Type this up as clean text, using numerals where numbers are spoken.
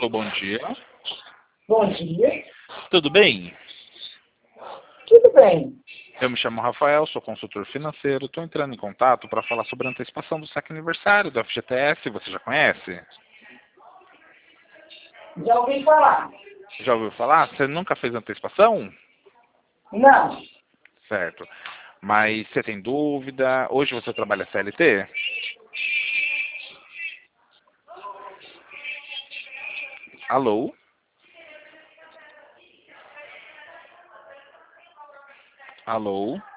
Alô, bom dia. Bom dia. Tudo bem? Tudo bem? Eu me chamo Rafael, sou consultor financeiro. Estou entrando em contato para falar sobre a antecipação do saque aniversário do FGTS. Você já conhece? Já ouvi falar? Já ouviu falar? Você nunca fez antecipação? Não. Certo. Mas você tem dúvida? Hoje você trabalha CLT? Alô? Alô?